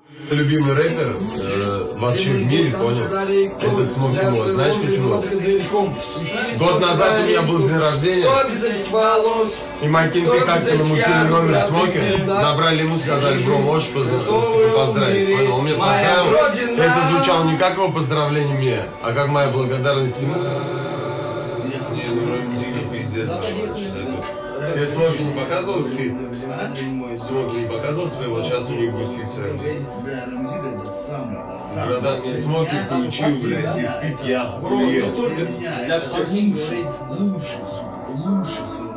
Любимый рэпер вообще в мире, понял? Это Смоки Мо. Знаешь почему? Год назад у меня был день рождения, и мои кенты как-то намутили номер Смоки, набрали ему, сказали, бро, можешь поздравить? Понял? Он меня поздравил. Это звучало не как его поздравление мне, а как моя благодарность ему. Пиздец, тебе Смоки не показывал фит? Смоки не показывал тебе, вот сейчас у них будет фит с Рэмзи. Когда мне Смоки включил, блядь, и фит, я охуел. Для всех лучше.